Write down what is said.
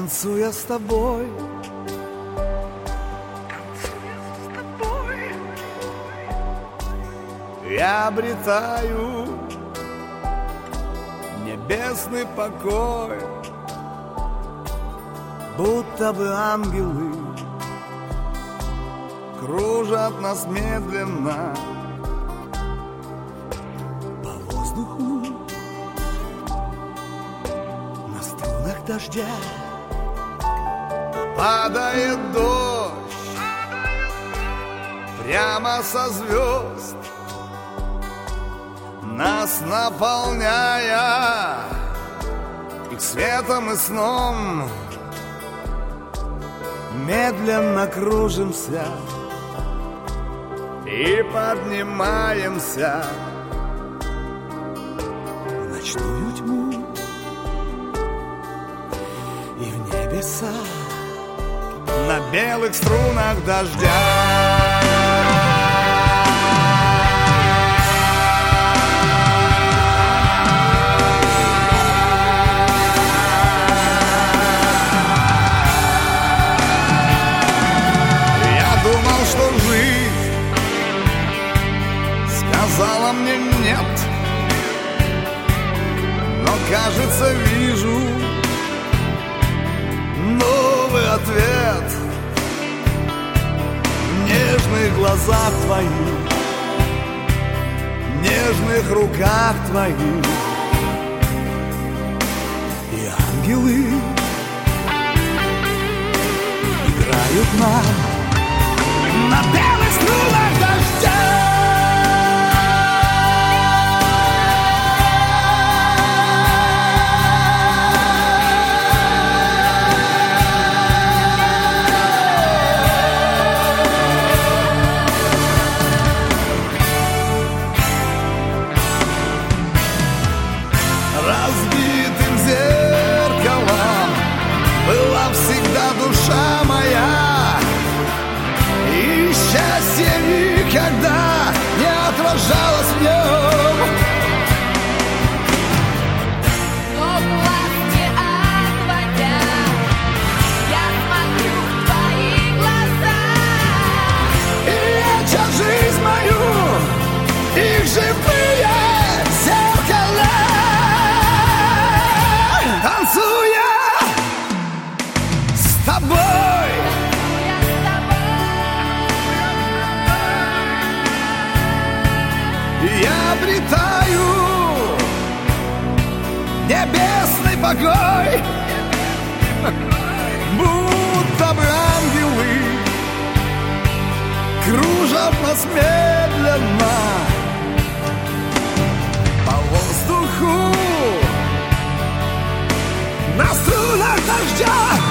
танцуя с тобой. Я обретаю небесный покой, будто бы ангелы кружат нас медленно по воздуху на струнах дождя. Падает дождь прямо со звезд, нас наполняя их светом и сном. Медленно кружимся и поднимаемся в ночную тьму и в небеса на белых струнах дождя. Сказала мне нет, но кажется вижу новый ответ в нежных глазах твоих, в нежных руках твоих. И ангелы играют нам на белых струнах дождя. Разбитым зеркалом была всегда душа моя, и счастье никогда не отражалось в нем. Но глаз не отводя, я смотрю в твои глаза, И лечат жизнь мою их живые зеркала. Танцуя с тобой, я обретаю небесный покой, будто бы ангелы кружат нас медленно по воздуху на струнах дождя.